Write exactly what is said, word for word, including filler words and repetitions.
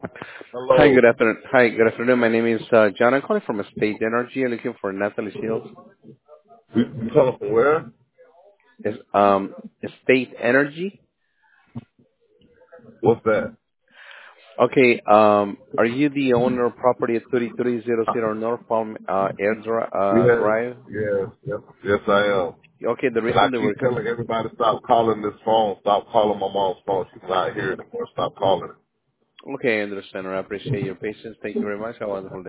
Hi, Hello. good afternoon. Hi, good afternoon. My name is uh, John. I'm calling from State Energy. I'm looking for Natalie Shields. You, you calling from where? Is um State Energy? What's that? Okay. Um, are you the owner of property at thirty-three hundred North Palm uh, Air Dri- uh, Yes, Drive? yes, yes, yes, I am. Okay. The And I reason that we're keep con- telling everybody stop calling this phone. Stop calling my mom's phone. She's not here anymore. Stop calling it. okay, I understand. I appreciate your patience. Thank you very much. Have a wonderful day.